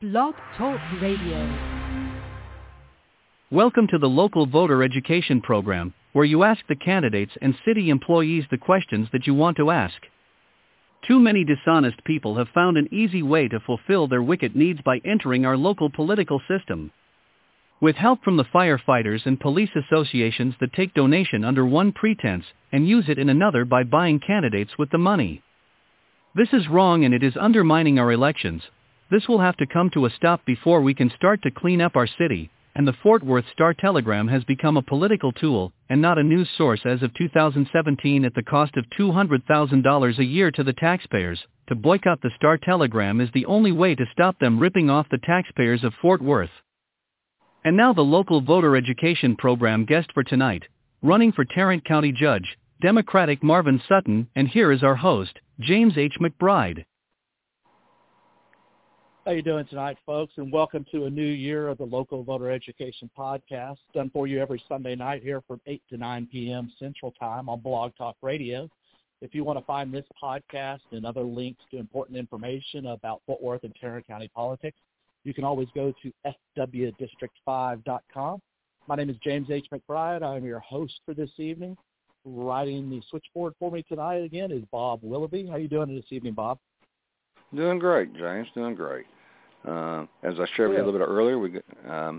Blog Talk Radio. Welcome to the local voter education program, where you ask the candidates and city employees the questions that you want to ask. Too many dishonest people have found an easy way to fulfill their wicked needs by entering our local political system. With help from the firefighters and police associations that take donation under one pretense and use it in another by buying candidates with the money. This is wrong and it is undermining our elections. This will have to come to a stop before we can start to clean up our city, and the Fort Worth Star-Telegram has become a political tool and not a news source as of 2017 at the cost of $200,000 a year to the taxpayers. To boycott the Star-Telegram is the only way to stop them ripping off the taxpayers of Fort Worth. And now the local voter education program guest for tonight, running for Tarrant County Judge, Democratic Marvin Sutton, and here is our host, James H. McBride. How you doing tonight, folks? And welcome to a new year of the Local Voter Education Podcast, done for you every Sunday night here from 8 to 9 p.m. Central Time on Blog Talk Radio. If you want to find this podcast and other links to important information about Fort Worth and Tarrant County politics, you can always go to fwdistrict5.com. My name is James H. McBride. I'm your host for this evening. Riding the switchboard for me tonight again is Bob Willoughby. How you doing this evening, Bob? Doing great, James. Doing great. As I shared with you a little bit earlier, we got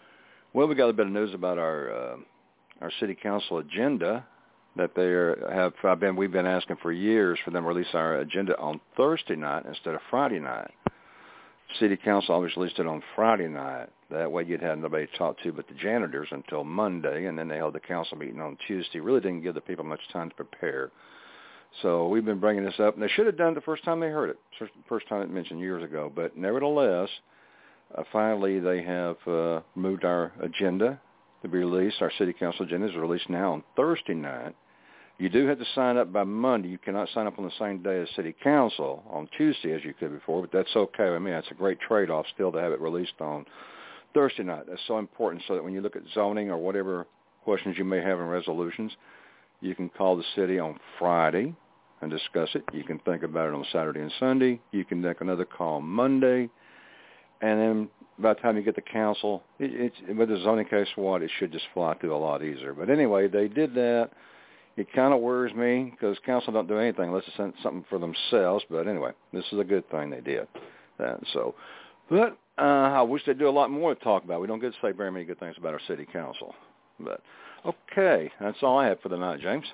a bit of news about our city council agenda that we've been asking for years for them to release our agenda on Thursday night instead of Friday night. City council always released it on Friday night. That way you'd have nobody to talk to but the janitors until Monday, and then they held the council meeting on Tuesday. Really didn't give the people much time to prepare. So we've been bringing this up, and they should have done it the first time they heard it, first time it mentioned years ago. But nevertheless, finally they have moved our agenda to be released. Our city council agenda is released now on Thursday night. You do have to sign up by Monday. You cannot sign up on the same day as city council on Tuesday as you could before, but that's okay. I mean, it's a great trade-off still to have it released on Thursday night. That's so important so that when you look at zoning or whatever questions you may have in resolutions, you can call the city on Friday and discuss it. You can think about it on Saturday and Sunday. You can make another call Monday. And then by the time you get to council, with the zoning case, it should just fly through a lot easier. But anyway, they did that. It kind of worries me because council don't do anything unless it's something for themselves. But anyway, this is a good thing they did that. So, but I wish they'd do a lot more to talk about. We don't get to say very many good things about our city council. But okay, that's all I have for the night, James.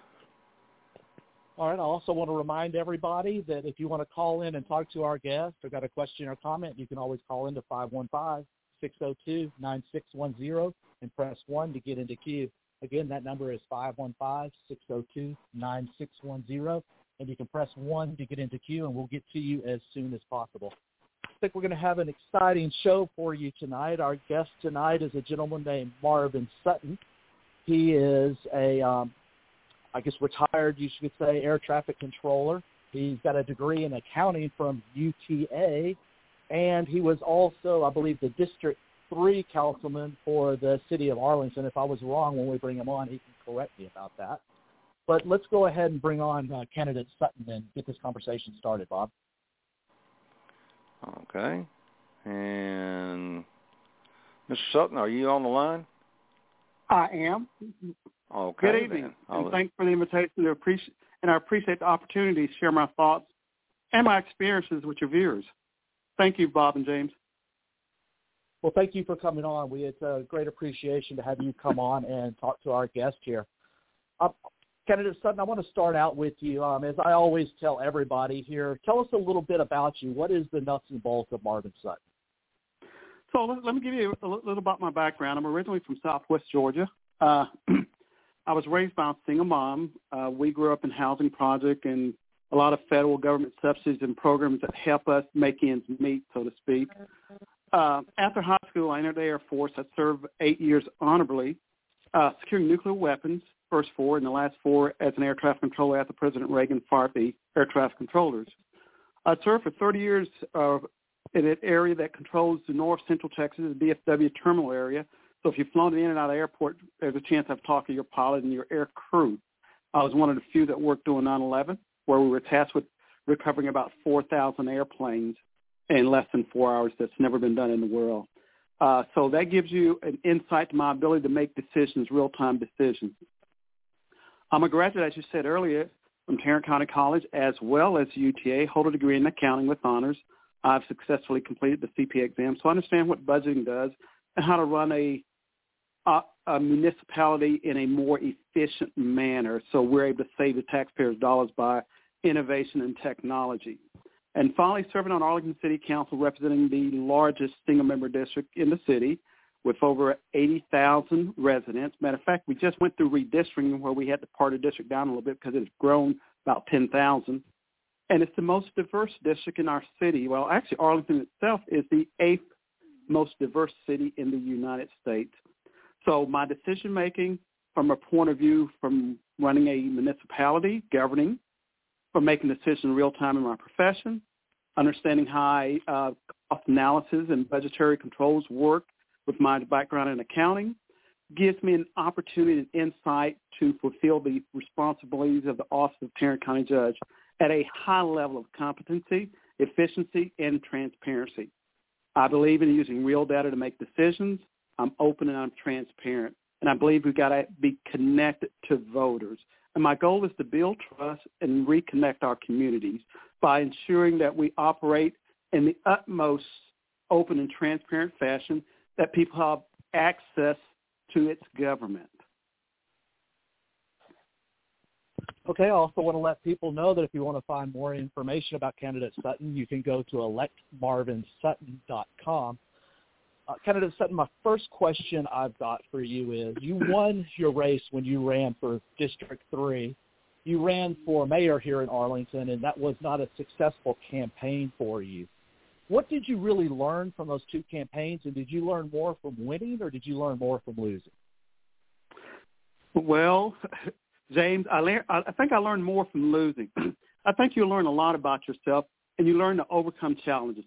All right. I also want to remind everybody that if you want to call in and talk to our guest or got a question or comment, you can always call into 515-602-9610 and press 1 to get into queue. Again, that number is 515-602-9610, and you can press 1 to get into queue, and we'll get to you as soon as possible. I think we're going to have an exciting show for you tonight. Our guest tonight is a gentleman named Marvin Sutton. He is a retired, you should say, air traffic controller. He's got a degree in accounting from UTA, and he was also, I believe, the District 3 councilman for the city of Arlington. If I was wrong when we bring him on, he can correct me about that. But let's go ahead and bring on candidate Sutton and get this conversation started, Bob. Okay. And Mr. Sutton, are you on the line? I am. Okay. Good evening, and thanks for the invitation. I appreciate the opportunity to share my thoughts and my experiences with your viewers. Thank you, Bob and James. Well, thank you for coming on. It's a great appreciation to have you come on and talk to our guest here. Candidate Sutton, I want to start out with you. As I always tell everybody here, tell us a little bit about you. What is the nuts and bolts of Marvin Sutton? So let me give you a little about my background. I'm originally from Southwest Georgia. I was raised by a single mom. We grew up in housing project and a lot of federal government subsidies and programs that help us make ends meet, so to speak. After high school, I entered the Air Force. I served 8 years honorably, securing nuclear weapons, first 4, and the last 4 as an air traffic controller after President Reagan fired the air traffic controllers. I served for 30 years in an area that controls the north central Texas, the DFW terminal area. So if you've flown in and out of the airport, there's a chance I've talked to your pilot and your air crew. I was one of the few that worked doing 9/11, where we were tasked with recovering about 4,000 airplanes in less than 4 hours. That's never been done in the world. So that gives you an insight to my ability to make decisions, real-time decisions. I'm a graduate, as you said earlier, from Tarrant County College as well as UTA, hold a degree in accounting with honors. I've successfully completed the CPA exam, so I understand what budgeting does and how to run a municipality in a more efficient manner so we're able to save the taxpayers' dollars by innovation and technology. And finally, serving on Arlington City Council, representing the largest single-member district in the city with over 80,000 residents. Matter of fact, we just went through redistricting where we had to part the district down a little bit because it's grown about 10,000. And it's the most diverse district in our city. Well, actually, Arlington itself is the 8th most diverse city in the United States. So my decision-making from a point of view from running a municipality, governing, from making decisions in real time in my profession, understanding how cost analysis and budgetary controls work with my background in accounting, gives me an opportunity and insight to fulfill the responsibilities of the office of Tarrant County Judge at a high level of competency, efficiency, and transparency. I believe in using real data to make decisions. I'm open and I'm transparent. And I believe we've got to be connected to voters. And my goal is to build trust and reconnect our communities by ensuring that we operate in the utmost open and transparent fashion, that people have access to its government. Okay, I also want to let people know that if you want to find more information about candidate Sutton, you can go to electmarvinsutton.com. Candidate Sutton, my first question I've got for you is, you won your race when you ran for District 3. You ran for mayor here in Arlington, and that was not a successful campaign for you. What did you really learn from those two campaigns, and did you learn more from winning or did you learn more from losing? Well, James, I think I learned more from losing. I think you learn a lot about yourself, and you learn to overcome challenges.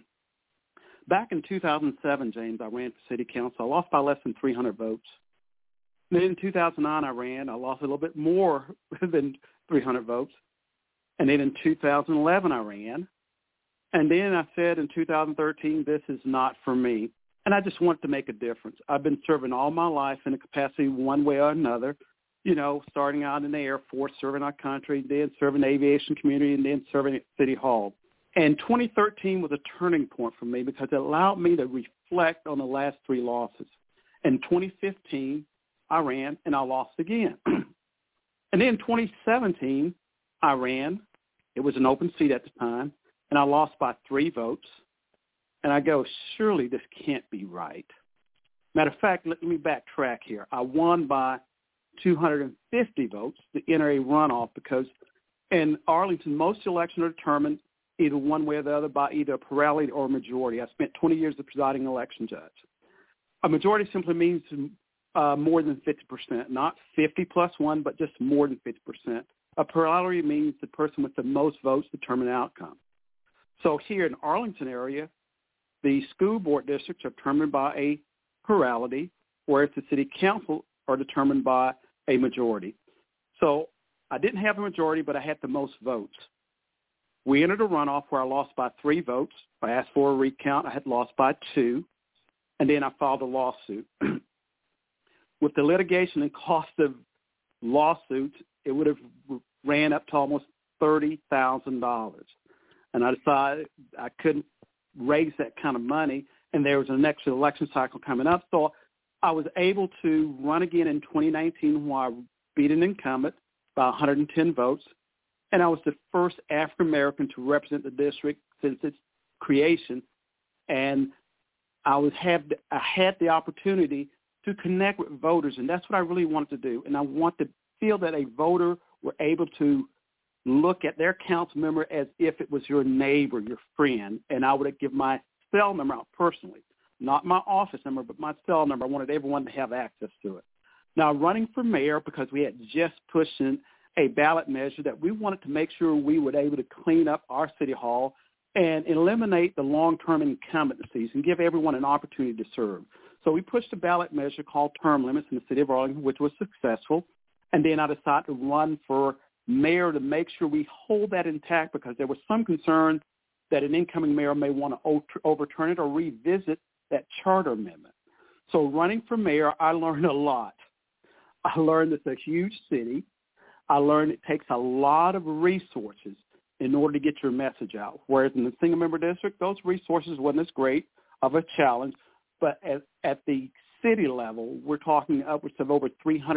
Back in 2007, James, I ran for city council. I lost by less than 300 votes. Then in 2009, I ran. I lost a little bit more than 300 votes. And then in 2011, I ran. And then I said in 2013, this is not for me. And I just wanted to make a difference. I've been serving all my life in a capacity one way or another, you know, starting out in the Air Force, serving our country, then serving the aviation community, and then serving at City Hall. And 2013 was a turning point for me because it allowed me to reflect on the last three losses. In 2015, I ran and I lost again. And then in 2017, I ran. It was an open seat at the time, and I lost by 3 votes. And I go, surely this can't be right. Matter of fact, let me backtrack here. I won by 250 votes to enter a runoff because in Arlington, most elections are determined either one way or the other by either a plurality or a majority. I spent 20 years as presiding election judge. A majority simply means more than 50%, not 50 plus 1, but just more than 50%. A plurality means the person with the most votes determine the outcome. So here in Arlington area, the school board districts are determined by a plurality, whereas the city council are determined by a majority. So I didn't have a majority, but I had the most votes. We entered a runoff where I lost by 3 votes. I asked for a recount. I had lost by 2. And then I filed a lawsuit. With the litigation and cost of lawsuits, it would have ran up to almost $30,000. And I decided I couldn't raise that kind of money, and there was an next election cycle coming up. So I was able to run again in 2019 where I beat an incumbent by 110 votes. And I was the first African-American to represent the district since its creation. And I had the opportunity to connect with voters, and that's what I really wanted to do. And I want to feel that a voter were able to look at their council member as if it was your neighbor, your friend. And I would give my cell number out personally, not my office number, but my cell number. I wanted everyone to have access to it. Now, running for mayor, because we had just pushed in a ballot measure that we wanted to make sure we were able to clean up our city hall and eliminate the long-term incumbencies and give everyone an opportunity to serve. So we pushed a ballot measure called term limits in the city of Arlington, which was successful. And then I decided to run for mayor to make sure we hold that intact because there was some concern that an incoming mayor may want to overturn it or revisit that charter amendment. So running for mayor, I learned a lot. I learned it's a huge city. I learned it takes a lot of resources in order to get your message out. Whereas in the single-member district, those resources wasn't as great of a challenge. But at the city level, we're talking upwards of over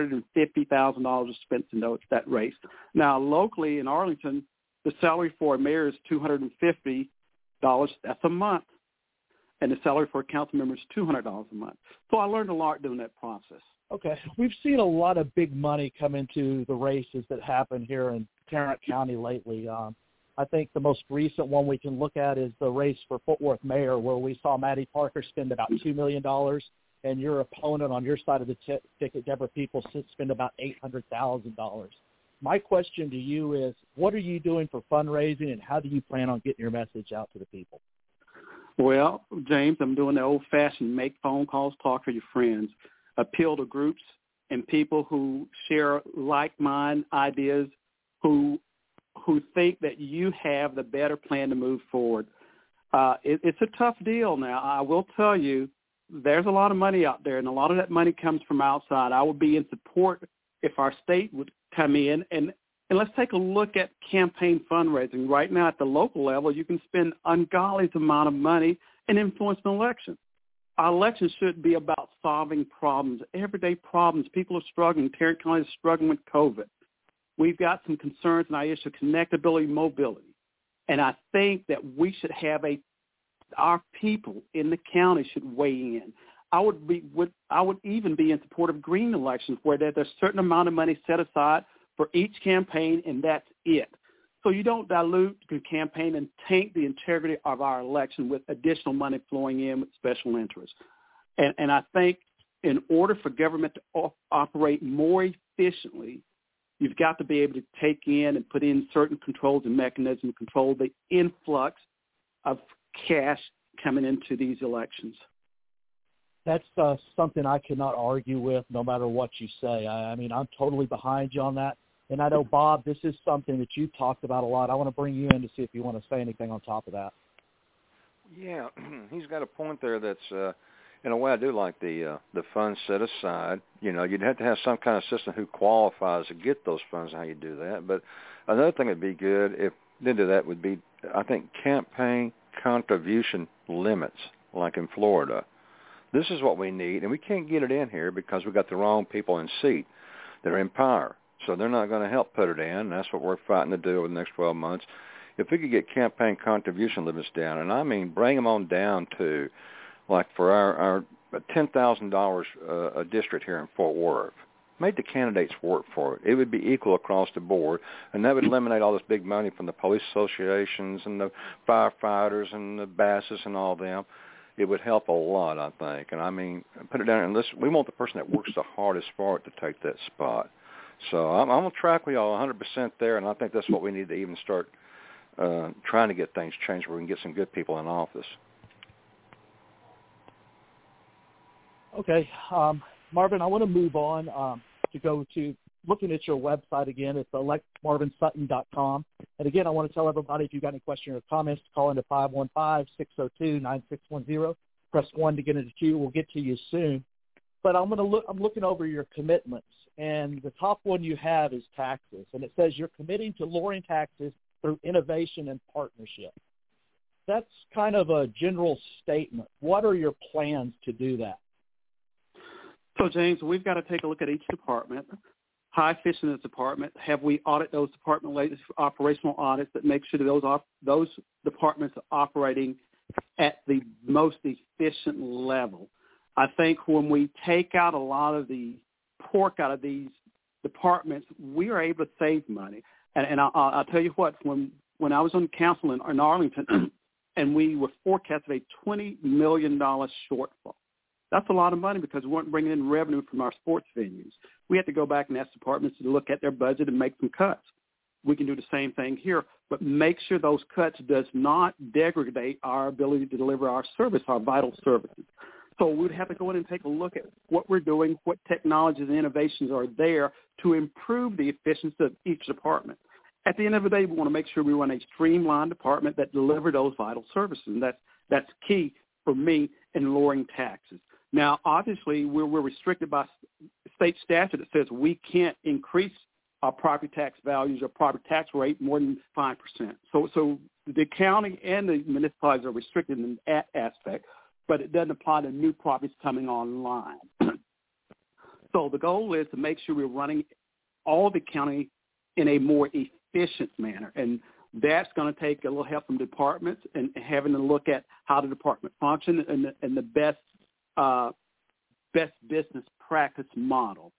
$350,000 spent in that race. Now, locally in Arlington, the salary for a mayor is $250. That's a month. And the salary for a council member is $200 a month. So I learned a lot doing that process. Okay. We've seen a lot of big money come into the races that happen here in Tarrant County lately. I think the most recent one we can look at is the race for Fort Worth mayor, where we saw Maddie Parker spend about $2 million, and your opponent on your side of the ticket, Deborah Peoples, spend about $800,000. My question to you is, what are you doing for fundraising, and how do you plan on getting your message out to the people? Well, James, I'm doing the old-fashioned make phone calls, talk to your friends, appeal to groups and people who share like-minded ideas, who think that you have the better plan to move forward. It's a tough deal now. I will tell you, there's a lot of money out there, and a lot of that money comes from outside. I would be in support if our state would come in, and let's take a look at campaign fundraising. Right now at the local level, you can spend ungodly amount of money and influence an election. Our election should be about solving problems, everyday problems. People are struggling. Tarrant County is struggling with COVID. We've got some concerns in our issue of connectability, mobility. And I think that we should have our people in the county should weigh in. I would even be in support of green elections, where there's a certain amount of money set aside for each campaign, and that's it. So you don't dilute the campaign and taint the integrity of our election with additional money flowing in with special interests. And I think in order for government to operate more efficiently, you've got to be able to take in and put in certain controls and mechanisms to control the influx of cash coming into these elections. That's something I cannot argue with no matter what you say. I mean, I'm totally behind you on that. And I know, Bob, this is something that you've talked about a lot. I want to bring you in to see if you want to say anything on top of that. Yeah, he's got a point there that's, in a way, I do like the funds set aside. You know, you'd have to have some kind of system who qualifies to get those funds, how you do that. But another thing that'd be good if they do that would be, I think, campaign contribution limits, like in Florida. This is what we need, and we can't get it in here because we've got the wrong people in seat that are in power. So they're not going to help put it in, and that's what we're fighting to do over the next 12 months. If we could get campaign contribution limits down, and I mean bring them on down to, like for our $10,000 a district here in Fort Worth, made the candidates work for it. It would be equal across the board, and that would eliminate all this big money from the police associations and the firefighters and the BASIS and all them. It would help a lot, I think. And I mean, put it down and listen. We want the person that works the hardest for it to take that spot. So I'm on track with y'all 100% there, and I think that's what we need to even start trying to get things changed where we can get some good people in office. Okay. Marvin, I want to move on to go to looking at your website again. It's electmarvinsutton.com. And again, I want to tell everybody, if you've got any questions or comments, call into 515-602-9610. Press 1 to get into queue. We'll get to you soon. But I'm looking over your commitments, and the top one you have is taxes. And it says you're committing to lowering taxes through innovation and partnership. That's kind of a general statement. What are your plans to do that? So, James, we've got to take a look at each department. How efficient is the department? Have we audited those department latest operational audits that make sure that those departments are operating at the most efficient level? I think when we take out a lot of the pork out of these departments, we are able to save money. And I'll tell you what, when I was on council in Arlington and we were forecasting a $20 million shortfall, that's a lot of money because we weren't bringing in revenue from our sports venues. We had to go back and ask departments to look at their budget and make some cuts. We can do the same thing here, but make sure those cuts does not degrade our ability to deliver our service, our vital services. So we'd have to go in and take a look at what we're doing, what technologies and innovations are there to improve the efficiency of each department. at the end of the day, we want to make sure we run a streamlined department that delivers those vital services, and that's key for me in lowering taxes. Now, obviously, we're restricted by state statute that says we can't increase our property tax values or property tax rate more than 5%. So the county and the municipalities are restricted in that aspect, but it doesn't apply to new properties coming online. So the goal is to make sure we're running all the county in a more efficient manner, and that's going to take a little help from departments and having to look at how the department function and the best business practice model.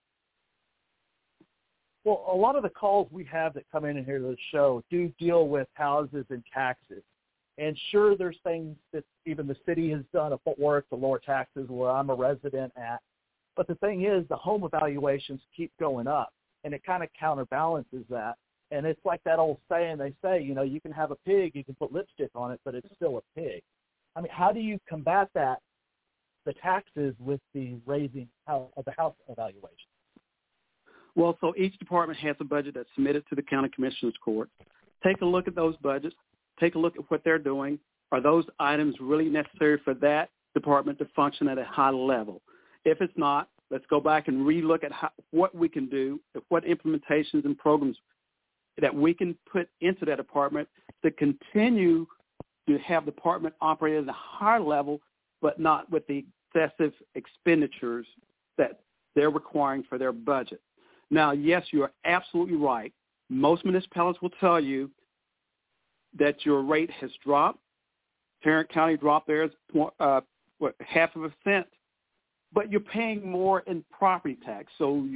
Well, a lot of the calls we have that come in here to the show do deal with houses and taxes. And sure, there's things that even the city has done at Fort Worth to lower taxes where I'm a resident at. But the thing is, the home evaluations keep going up, and it kind of counterbalances that. And it's like that old saying they say, you know, you can have a pig, you can put lipstick on it, but it's still a pig. I mean, how do you combat that, the taxes, with the raising of the house evaluation? Well, so each department has a budget that's submitted to the county commissioners court. Take a look at those budgets. Take a look at what they're doing. Are those items really necessary for that department to function at a high level? If it's not, let's go back and relook at what we can do, what implementations and programs that we can put into that department to continue to have the department operate at a higher level, but not with the excessive expenditures that they're requiring for their budget. Now, yes, you are absolutely right. Most municipalities will tell you that your rate has dropped. Tarrant County dropped theirs, half of a cent, but you're paying more in property tax. So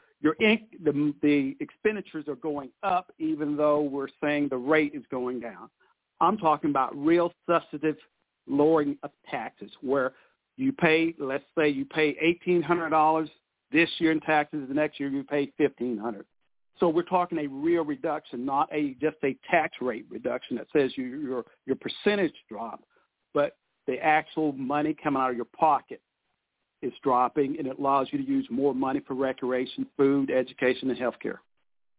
the expenditures are going up, even though we're saying the rate is going down. I'm talking about real substantive lowering of taxes, where you pay, let's say you pay $1,800 this year in taxes, the next year you pay $1,500. So we're talking a real reduction, not just a tax rate reduction that says your percentage drop, but the actual money coming out of your pocket is dropping, and it allows you to use more money for recreation, food, education, and health care.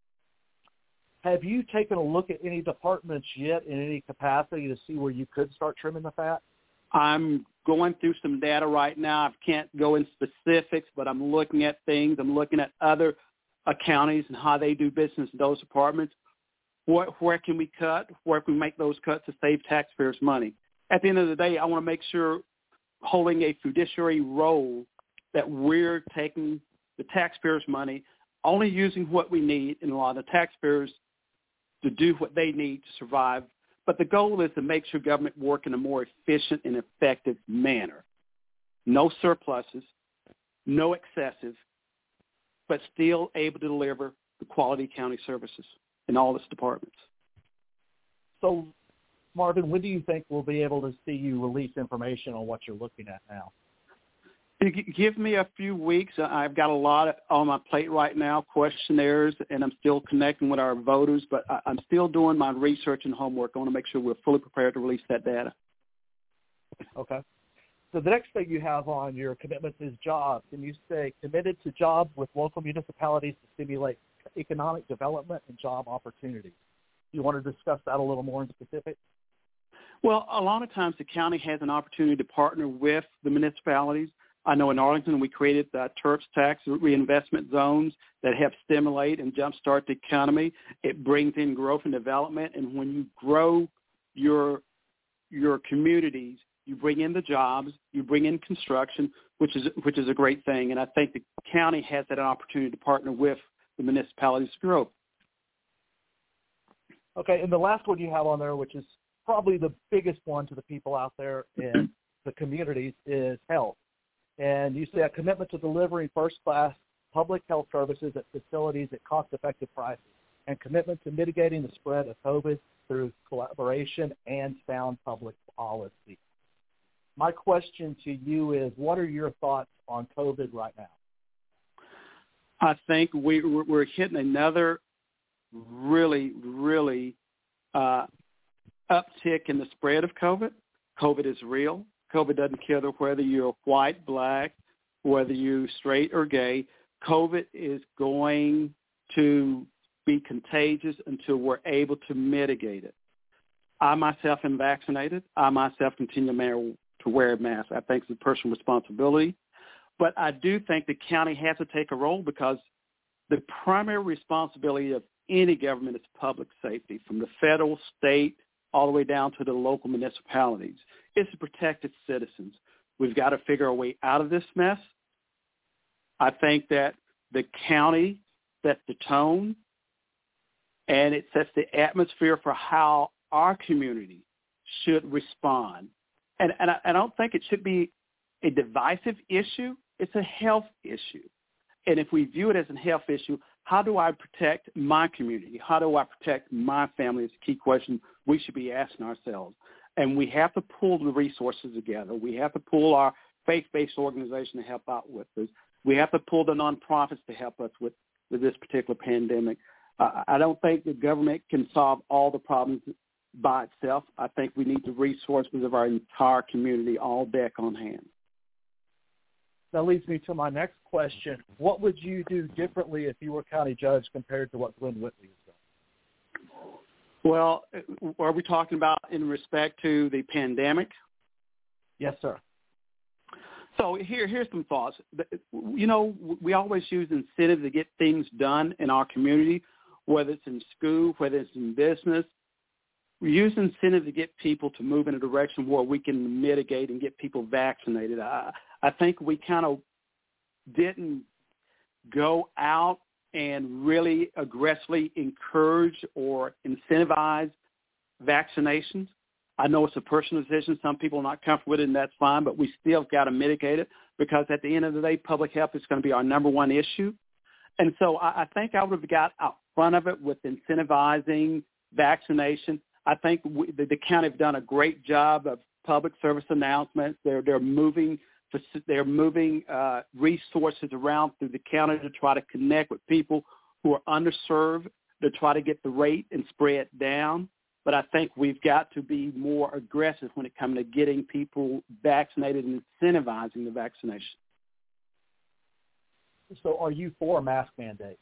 Have you taken a look at any departments yet in any capacity to see where you could start trimming the fat? I'm going through some data right now. I can't go in specifics, but I'm looking at things. I'm looking at other counties and how they do business in those departments. Where can we cut? Where can we make those cuts to save taxpayers money? At the end of the day, I want to make sure, holding a fiduciary role, that we're taking the taxpayers' money, only using what we need, and allow the taxpayers to do what they need to survive. But the goal is to make sure government work in a more efficient and effective manner. No surpluses, no excessive, but still able to deliver the quality county services in all its departments. So, Marvin, when do you think we'll be able to see you release information on what you're looking at now? Give me a few weeks. I've got a lot on my plate right now, questionnaires, and I'm still connecting with our voters, but I'm still doing my research and homework. I want to make sure we're fully prepared to release that data. Okay. So the next thing you have on your commitments is jobs, and you say committed to jobs with local municipalities to stimulate economic development and job opportunities. Do you want to discuss that a little more in specific? Well, a lot of times the county has an opportunity to partner with the municipalities. I know in Arlington we created TERPS tax reinvestment zones that help stimulate and jumpstart the economy. It brings in growth and development, and when you grow your communities, you bring in the jobs, you bring in construction, which is a great thing. And I think the county has that opportunity to partner with the municipalities to grow. Okay, and the last one you have on there, which is probably the biggest one to the people out there in the communities, is health. And you say a commitment to delivering first-class public health services at facilities at cost-effective prices, and commitment to mitigating the spread of COVID through collaboration and sound public policy. My question to you is, what are your thoughts on COVID right now? I think we're hitting another really uptick in the spread of COVID. COVID is real. COVID doesn't care whether you're white, black, whether you're straight or gay. COVID is going to be contagious until we're able to mitigate it. I myself am vaccinated. I myself continue to wear a mask. I think it's a personal responsibility. But I do think the county has to take a role because the primary responsibility of any government is public safety, from the federal, state, all the way down to the local municipalities. It's to protect its citizens. We've got to figure a way out of this mess. I think that the county sets the tone, and it sets the atmosphere for how our community should respond. And I don't think it should be a divisive issue. It's a health issue. And if we view it as a health issue, how do I protect my community? How do I protect my family? It's a key question we should be asking ourselves. And we have to pull the resources together. We have to pull our faith-based organization to help out with this. We have to pull the nonprofits to help us with this particular pandemic. I don't think the government can solve all the problems by itself. I think we need the resources of our entire community, all back on hand. That leads me to my next question. What would you do differently if you were county judge compared to what Glenn Whitley has done? Well, are we talking about in respect to the pandemic? Yes, sir. So here's some thoughts. You know, we always use incentive to get things done in our community, whether it's in school, whether it's in business. We use incentive to get people to move in a direction where we can mitigate and get people vaccinated. I think we kind of didn't go out and really aggressively encourage or incentivize vaccinations. I know it's a personal decision. Some people are not comfortable with it, and that's fine, but we still got to mitigate it because at the end of the day, public health is going to be our number one issue. And so I think I would have got out front of it with incentivizing vaccination. I think the county have done a great job of public service announcements. They're moving resources around through the county to try to connect with people who are underserved, to try to get the rate and spread down. But I think we've got to be more aggressive when it comes to getting people vaccinated and incentivizing the vaccination. So are you for a mask mandate?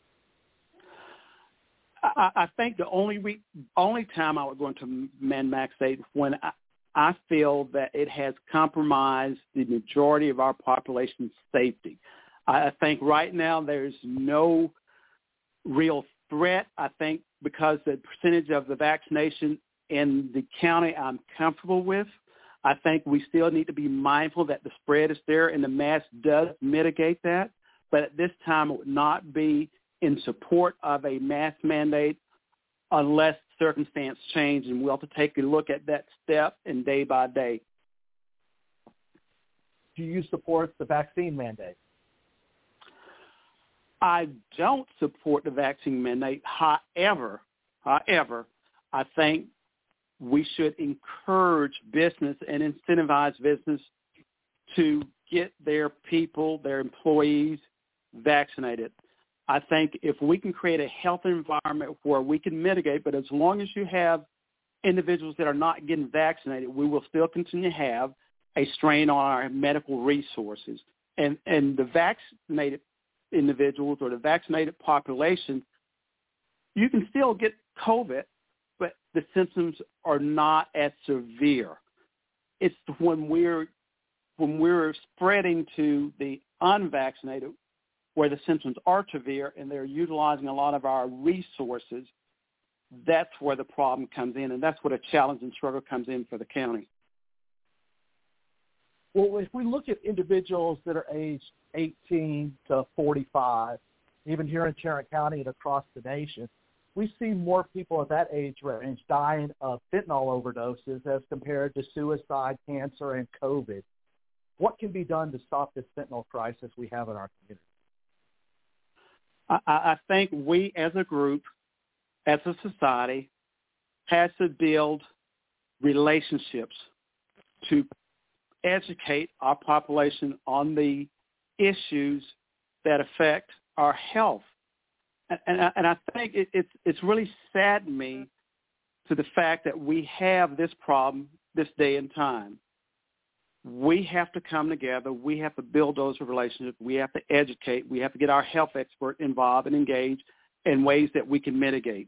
I think the only time I would go into mask mandate when I feel that it has compromised the majority of our population's safety. I think right now there's no real threat. I think because the percentage of the vaccination in the county I'm comfortable with, I think we still need to be mindful that the spread is there and the mask does mitigate that. But at this time, it would not be in support of a mask mandate unless circumstance change, and we'll have to take a look at that step and day by day. Do you support the vaccine mandate? I don't support the vaccine mandate. However, I think we should encourage business and incentivize business to get their people, their employees, vaccinated. I think if we can create a healthy environment where we can mitigate, but as long as you have individuals that are not getting vaccinated, we will still continue to have a strain on our medical resources. And the vaccinated individuals or the vaccinated population, you can still get COVID, but the symptoms are not as severe. It's when we're spreading to the unvaccinated where the symptoms are severe and they're utilizing a lot of our resources, that's where the problem comes in, and that's where the challenge and struggle comes in for the county. Well, if we look at individuals that are aged 18 to 45, even here in Tarrant County and across the nation, we see more people at that age range dying of fentanyl overdoses as compared to suicide, cancer, and COVID. What can be done to stop this fentanyl crisis we have in our community? I think we as a group, as a society, has to build relationships to educate our population on the issues that affect our health. And I think it's really saddened me to the fact that we have this problem this day and time. We have to come together. We have to build those relationships. We have to educate. We have to get our health expert involved and engaged in ways that we can mitigate.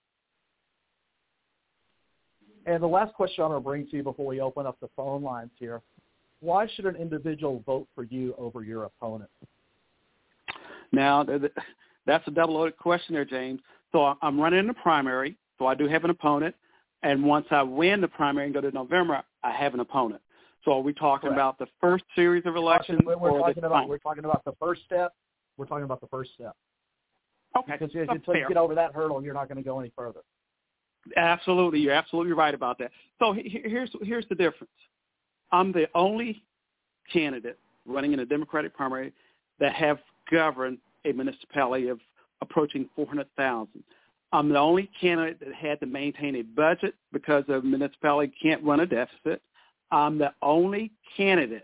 And the last question I'm going to bring to you before we open up the phone lines here, why should an individual vote for you over your opponent? Now, that's a double-loaded question there, James. So I'm running in the primary, so I do have an opponent. And once I win the primary and go to November, I have an opponent. So are we talking Correct. about the first series of elections? We're talking about the first step. We're talking about the first step. Okay. Because until you get over that hurdle, you're not going to go any further. Absolutely. You're absolutely right about that. So here's the difference. I'm the only candidate running in a Democratic primary that have governed a municipality of approaching 400,000. I'm the only candidate that had to maintain a budget because a municipality can't run a deficit. I'm the only candidate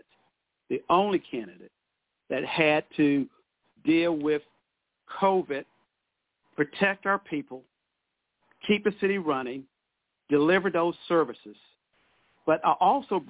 that had to deal with COVID, protect our people, keep the city running, deliver those services. But I also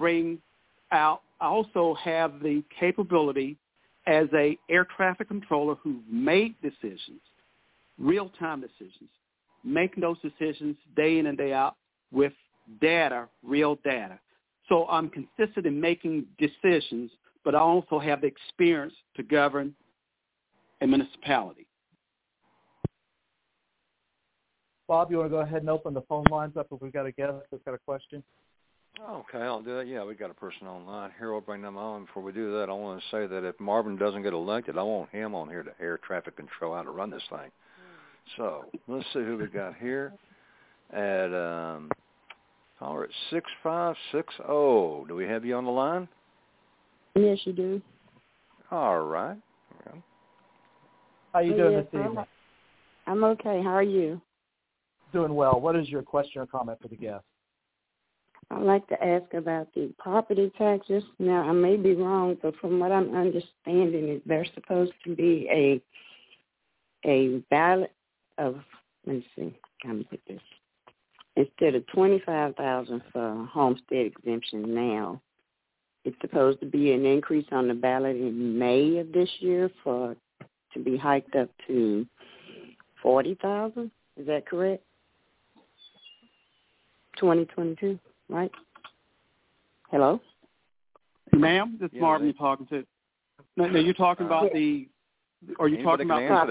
have the capability as a air traffic controller who made decisions, real-time decisions, making those decisions day in and day out with data, real data. So I'm consistent in making decisions, but I also have the experience to govern a municipality. Bob, you want to go ahead and open the phone lines up if we've got a guest that's got a question? Okay, I'll do that. Yeah, we got a person online here. We'll bring them on. Before we do that, I want to say that if Marvin doesn't get elected, I want him on here to air traffic control how to run this thing. So let's see who we got here at caller at 6560. Do we have you on the line? Yes, you do. All right. How you doing this evening? I'm okay. How are you? Doing well. What is your question or comment for the guest? I'd like to ask about the property taxes. Now, I may be wrong, but from what I'm understanding, there's supposed to be a ballot of, let's see, how to put this. Instead of $25,000 for homestead exemption now, it's supposed to be an increase on the ballot in May of this year to be hiked up to $40,000. Is that correct? 2022, right? Hello? Ma'am, this is Marvin you're talking to. No, you're talking about are you talking about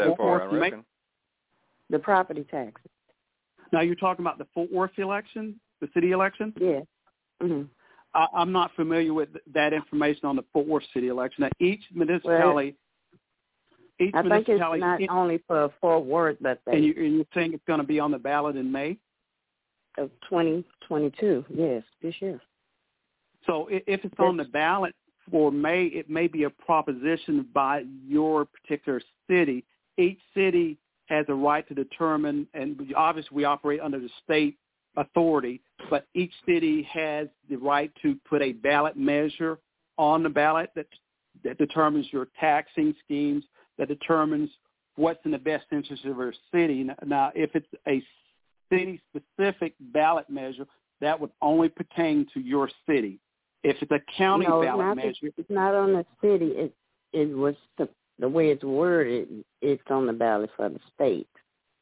the property tax? Now you're talking about the Fort Worth election, the city election? Yeah. Mm-hmm. I'm not familiar with that information on the Fort Worth city election. Now, each municipality. I think it's not only for Fort Worth, but and you're saying it's going to be on the ballot in May of 2022. Yes, this year. So if it's on the ballot for May, it may be a proposition by your particular city. Each city has a right to determine, and obviously we operate under the state authority, but each city has the right to put a ballot measure on the ballot that determines your taxing schemes, that determines what's in the best interest of our city. Now, if it's a city-specific ballot measure, that would only pertain to your city. If it's a county ballot measure, it's not on the city. It was the way it's worded. It's on the ballot for the state.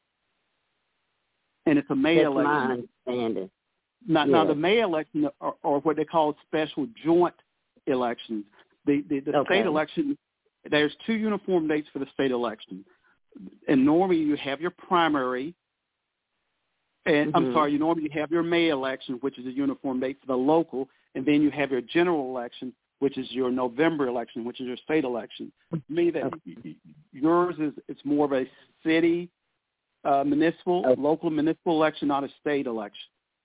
And it's a May election. That's my understanding. Now, the May election are what they call special joint elections. The state election, there's two uniform dates for the state election. And normally you have your primary, and you normally have your May election, which is a uniform date for the local, and then you have your general election, which is your November election, which is your state election. To me, that yours it's more of a city, local municipal election, not a state election.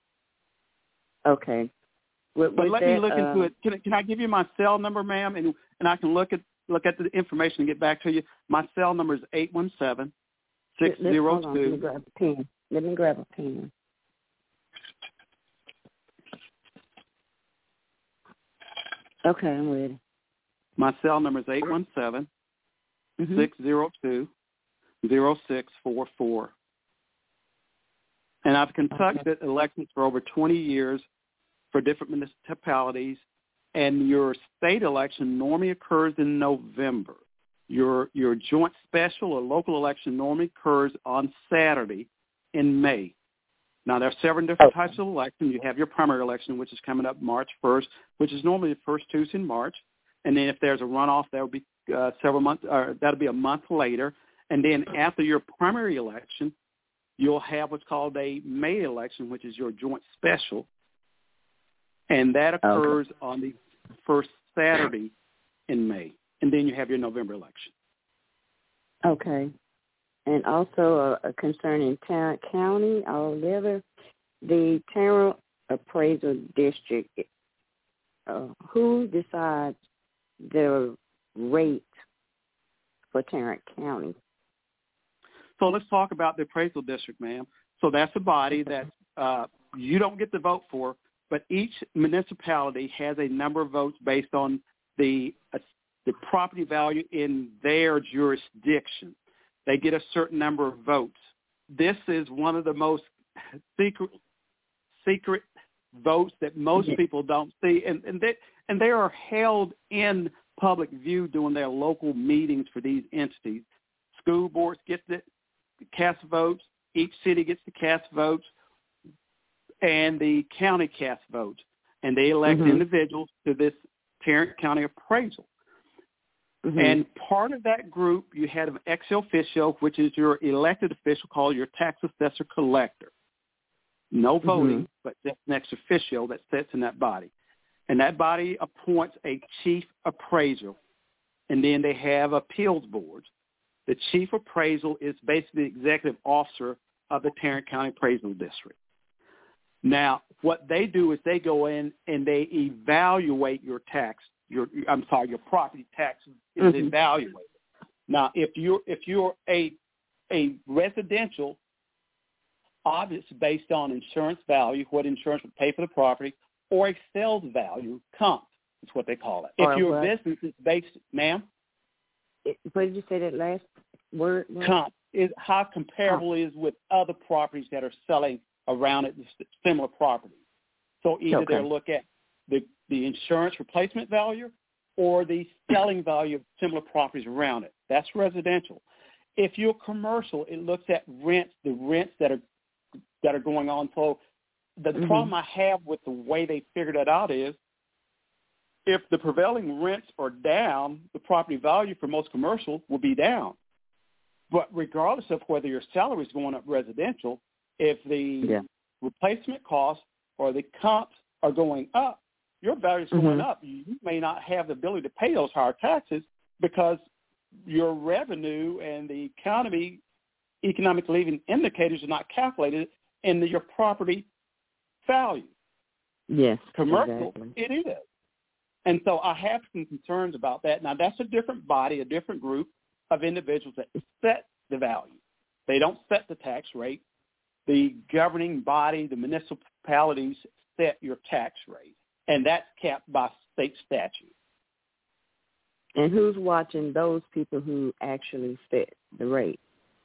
Okay. But let me look into it. Can I give you my cell number, ma'am, and I can look at the information and get back to you. My cell number is 817-602. Let me grab a pen. Okay, I'm ready. My cell number is 817-602-0644. And I've conducted elections for over 20 years for different municipalities, and your state election normally occurs in November. Your joint special or local election normally occurs on Saturday in May. Now, there are several different types of elections. You have your primary election, which is coming up March 1st, which is normally the first Tuesday in March. And then if there's a runoff, that will be several months, or that'll be a month later. And then after your primary election, you'll have what's called a May election, which is your joint special. And that occurs on the first Saturday in May. And then you have your November election. Okay. And also concerning Tarrant County altogether, the Tarrant Appraisal District, who decides the rate for Tarrant County? So let's talk about the appraisal district, ma'am. So that's a body that you don't get to vote for, but each municipality has a number of votes based on the property value in their jurisdiction. They get a certain number of votes. This is one of the most secret votes that most people don't see, and they are held in public view during their local meetings for these entities. School boards get to cast votes. Each city gets to cast votes, and the county casts votes, and they elect individuals to this Tarrant County appraisal. And part of that group, you had an ex officio, which is your elected official called your tax assessor collector. No voting, but just an ex officio that sits in that body. And that body appoints a chief appraisal. And then they have appeals boards. The chief appraisal is basically the executive officer of the Tarrant County Appraisal District. Now, what they do is they go in and they evaluate your tax. Your property tax is evaluated. Now, if you're a residential, obviously based on insurance value, what insurance would pay for the property, or a sales value, comp is what they call it. If your business is based, ma'am? What did you say that last word? Comp is how comparable it is with other properties that are selling around it, similar properties. So either they look at the insurance replacement value or the selling value of similar properties around it. That's residential. If you're commercial, it looks at rents, the rents that are going on. So the problem I have with the way they figured that out is if the prevailing rents are down, the property value for most commercial will be down. But regardless of whether your salary is going up residential, if the replacement costs or the comps are going up, your value is going up. You may not have the ability to pay those higher taxes because your revenue and the economic living indicators are not calculated in your property value. Yes, commercial, it is. And so I have some concerns about that. Now, that's a different body, a different group of individuals that set the value. They don't set the tax rate. The governing body, the municipalities, set your tax rate, and that's capped by state statute. And who's watching those people who actually set the rate?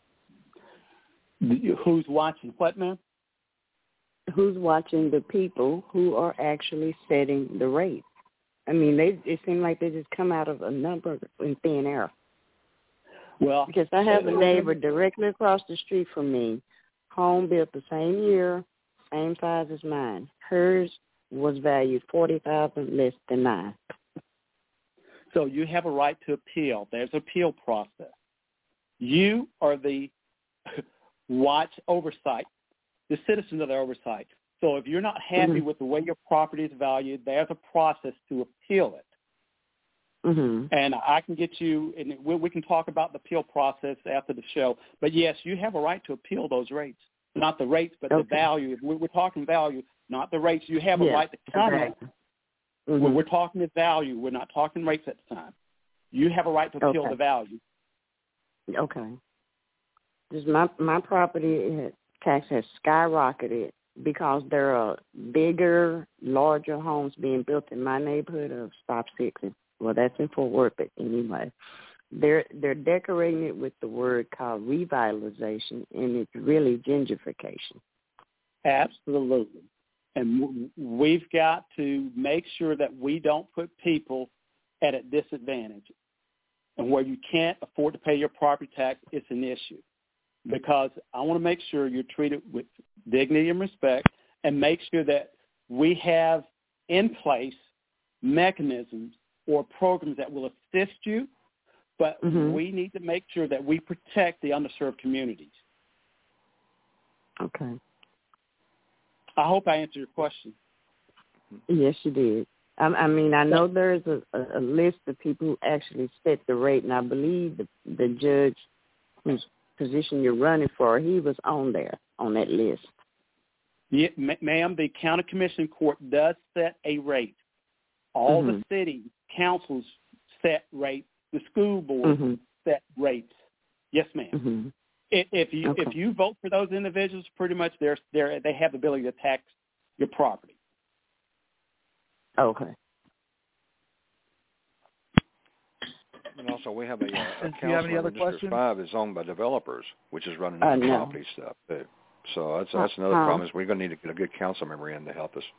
Who's watching what, ma'am? Who's watching the people who are actually setting the rate? I mean, it seems like they just come out of a number in thin air. Well, because I have a neighbor directly across the street from me, home built the same year, same size as mine. Hers was valued $40,000 less than mine. So you have a right to appeal. There's an appeal process. You are the oversight, the citizen of the oversight. So if you're not happy with the way your property is valued, there's a process to appeal it. And I can get you, and we can talk about the appeal process after the show. But, yes, you have a right to appeal those rates. Not the rates, but the value. We're talking value, not the rates. You have a right to comment. We're talking the value. We're not talking rates at the time. You have a right to appeal the value. Okay. Just my property tax has skyrocketed because there are bigger, larger homes being built in my neighborhood of Stop Six. Well, that's in Fort Worth, but anyway. They're decorating it with the word called revitalization, and it's really gentrification. Absolutely. And we've got to make sure that we don't put people at a disadvantage. and where you can't afford to pay your property tax, it's an issue. Because I want to make sure you're treated with dignity and respect, and make sure that we have in place mechanisms or programs that will assist you, but we need to make sure that we protect the underserved communities. Okay. I hope I answered your question. Yes, you did. I mean, I know there's a list of people who actually set the rate, and I believe the judge whose position you're running for, he was on there, on that list. Yeah, ma'am, the county commission court does set a rate. All the city councils set rates. The school board set rates. Yes, ma'am. If you vote for those individuals, pretty much they have the ability to tax your property. Okay. And also, we have a do you have council any other in District questions? 5 is owned by developers, which is running into No. property stuff too. So that's another problem is we're going to need to get a good council member in to help us.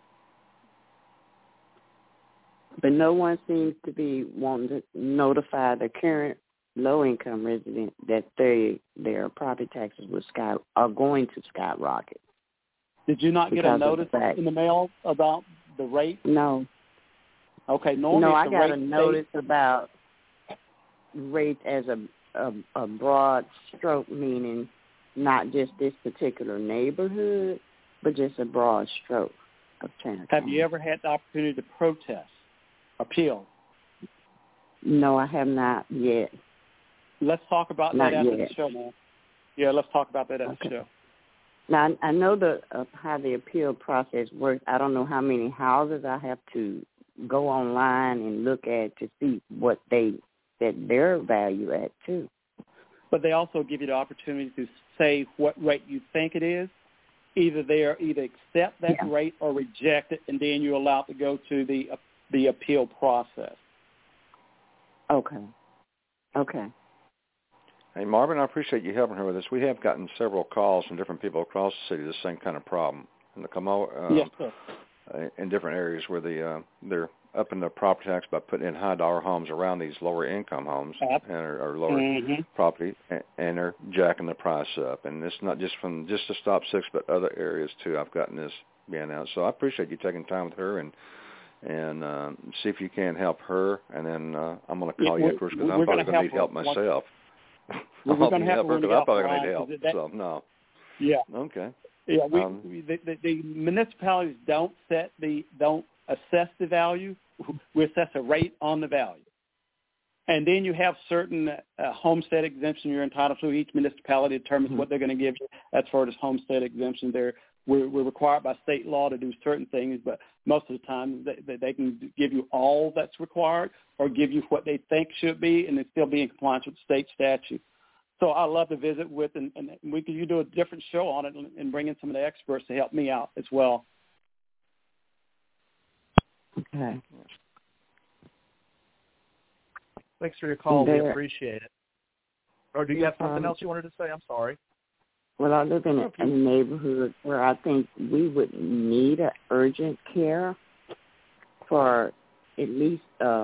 But no one seems to be wanting to notify the current low-income resident that their property taxes are going to skyrocket. Did you not get a notice in the mail about the rate? No. Okay, normally no, I got a notice about rate as a broad stroke, meaning not just this particular neighborhood, but just a broad stroke of Tanner County. Have you ever had the opportunity to protest, appeal? No, I have not yet. Let's talk about that after the show, man. Yeah, let's talk about that after the show. Now, I know how the appeal process works. I don't know how many houses I have to go online and look at to see what they set their value at, too. But they also give you the opportunity to say what rate you think it is. Either accept that rate or reject it, and then you're allowed to go to the appeal process. Okay. Hey, Marvin, I appreciate you helping her with this. We have gotten several calls from different people across the city, the same kind of problem. And Yes, sir. In different areas where they're upping their property tax by putting in high-dollar homes around these lower-income homes or lower property, and they're jacking the price up. And it's not just from just the Stop 6, but other areas, too. I've gotten this being out. So I appreciate you taking time with her and see if you can help her. And then I'm going to call you afterwards because I'm probably going to need help myself. We're going to have to I'm probably going to need help. So, no. Yeah. Okay. Yeah, the municipalities don't assess the value. We assess a rate on the value. And then you have certain homestead exemption you're entitled to. Each municipality determines what they're going to give you as far as homestead exemption. We're required by state law to do certain things, but most of the time they can give you all that's required or give you what they think should be, and it's still be in compliance with the state statute. So I love to visit with, and you do a different show on it and bring in some of the experts to help me out as well. Okay. Thanks for your call. We appreciate it. Or do you have something else you wanted to say? I'm sorry. Well, I live in a neighborhood where I think we would need a urgent care for at least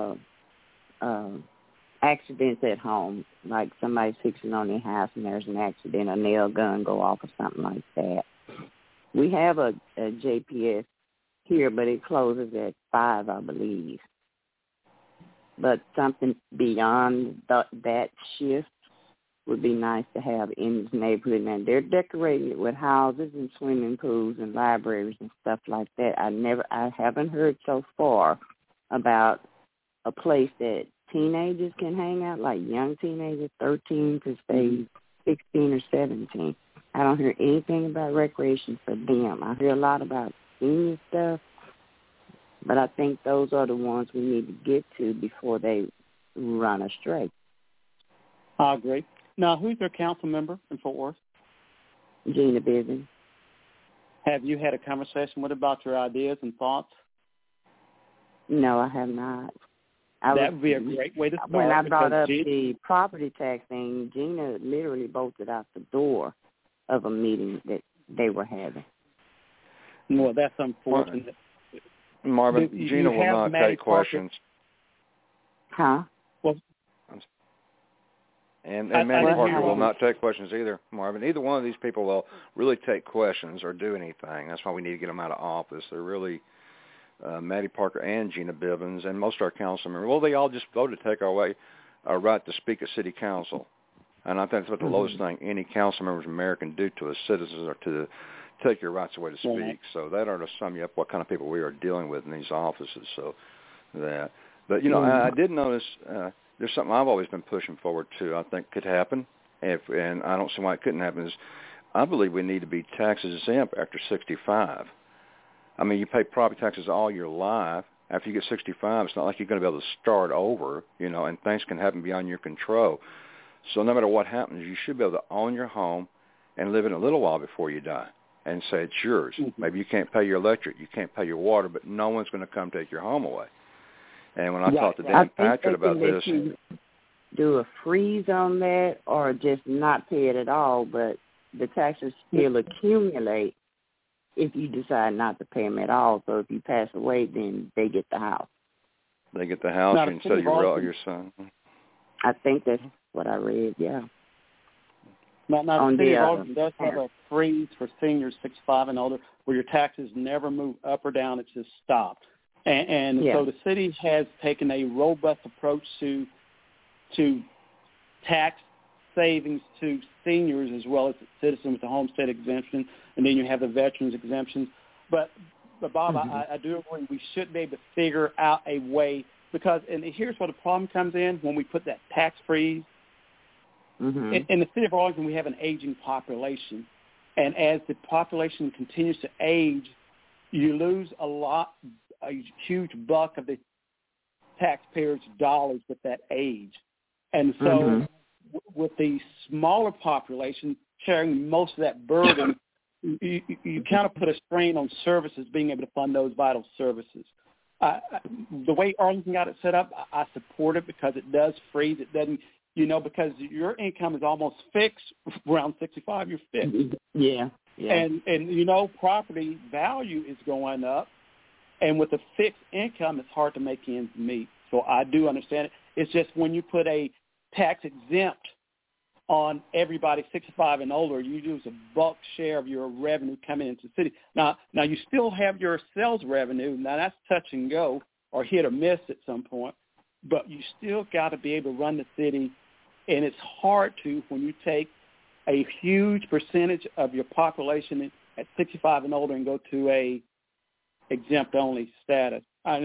accidents at home, like somebody's fixing on their house and there's an accident, a nail gun go off or something like that. We have a JPS here, but it closes at 5, I believe. But something beyond that shift would be nice to have in this neighborhood. And they're decorating it with houses and swimming pools and libraries and stuff like that. I haven't heard so far about a place that teenagers can hang out, like young teenagers, 13 to say 16 or 17. I don't hear anything about recreation for them. I hear a lot about senior stuff, but I think those are the ones we need to get to before they run astray. I agree. Now, who's their council member in Fort Worth? Gina Bivens. Have you had a conversation with her about your ideas and thoughts? No, I have not. That would be a great way to start. When I brought up the property tax thing, Gina literally bolted out the door of a meeting that they were having. Well, that's unfortunate. Marvin, Gina will not take questions. Huh? Well, And Manny Parker will not take questions either, Marvin. Either one of these people will really take questions or do anything. That's why we need to get them out of office. They're really Matty Parker and Gina Bivens and most of our council members. Well, they all just voted to take our right to speak at city council. And I think that's what the lowest thing any council members in America can do to a citizen or to take your rights away to speak. So that ought to sum you up what kind of people we are dealing with in these offices. So that. But, I did notice there's something I've always been pushing forward to I think could happen, and I don't see why it couldn't happen, is I believe we need to be tax exempt after 65. I mean, you pay property taxes all your life. After you get 65, it's not like you're going to be able to start over, and things can happen beyond your control. So no matter what happens, you should be able to own your home and live in a little while before you die and say it's yours. Maybe you can't pay your electric, you can't pay your water, but no one's going to come take your home away. And when I talked to Dan Patrick about this, do a freeze on that or just not pay it at all, but the taxes still accumulate if you decide not to pay them at all. So if you pass away, then they get the house. They get the house instead of your son. I think that's what I read, yeah. Now the city of Ogden does have a freeze for seniors 65 and older where your taxes never move up or down. It's just stopped. And so the city has taken a robust approach to tax savings to seniors as well as citizens with the homestead exemption, and then you have the veterans exemptions. But Bob, I do agree we should be able to figure out a way because, and here's where the problem comes in when we put that tax freeze. In the city of Arlington, we have an aging population, and as the population continues to age, you lose a huge buck of the taxpayers' dollars with that age. And so with the smaller population carrying most of that burden, you kind of put a strain on services, being able to fund those vital services. The way Arlington got it set up, I support it because it does freeze. It doesn't, because your income is almost fixed around 65, you're fixed. Yeah. And property value is going up. And with a fixed income, it's hard to make ends meet. So I do understand it. It's just when you put a tax exempt on everybody 65 and older, you lose a bulk share of your revenue coming into the city. Now you still have your sales revenue. Now that's touch and go or hit or miss at some point, but you still got to be able to run the city. And it's hard to when you take a huge percentage of your population at 65 and older and go to a exempt-only status. Have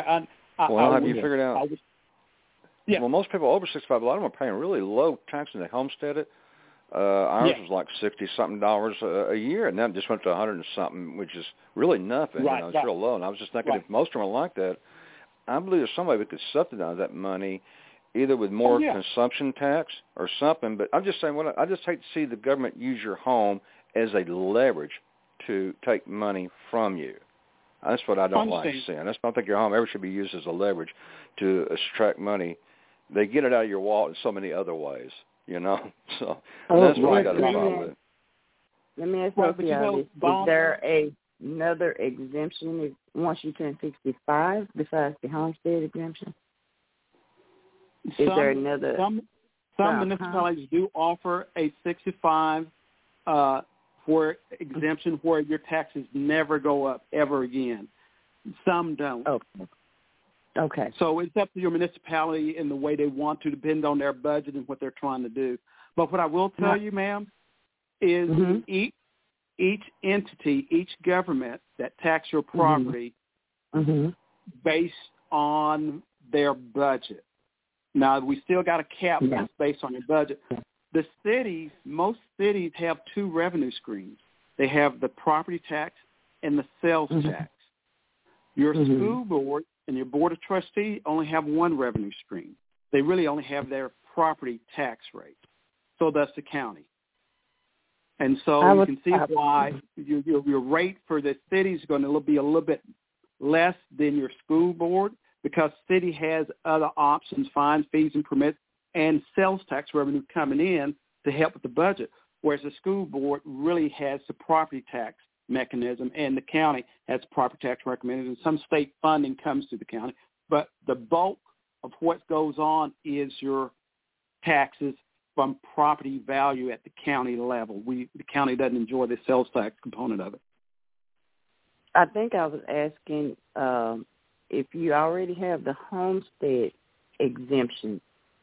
you figured out? Well, most people over 65, a lot of them are paying really low taxes. They homestead it. Ours was like $60-something a year, and then just went to $100 and something, which is really nothing. It's real low. And I was just thinking if most of them are like that, I believe there's some way we could subsidize that money either with more consumption tax or something. But I'm just saying, I just hate to see the government use your home as a leverage to take money from you. That's what I don't like seeing. I don't think your home ever should be used as a leverage to extract money. They get it out of your wallet in so many other ways, So that's what I got a problem with. Let me ask you, is there another exemption once you turn 65 besides the homestead exemption? Is there another? Some municipalities do offer a 65 for exemption where your taxes never go up ever again. Some don't. Okay. So it's up to your municipality and the way they want to, depend on their budget and what they're trying to do. But what I will tell you, ma'am, is each entity, each government that tax your property based on their budget. Now, we still got a cap that's based on your budget. The cities, most cities have two revenue streams. They have the property tax and the sales tax. Your school board and your board of trustees only have one revenue stream. They really only have their property tax rate. So that's the county. And so you can see why your rate for the city is going to be a little bit less than your school board because city has other options, fines, fees, and permits, and sales tax revenue coming in to help with the budget, whereas the school board really has the property tax mechanism and the county has property tax mechanism. Some state funding comes to the county, but the bulk of what goes on is your taxes from property value at the county level. The county doesn't enjoy the sales tax component of it. I think I was asking if you already have the homestead exemption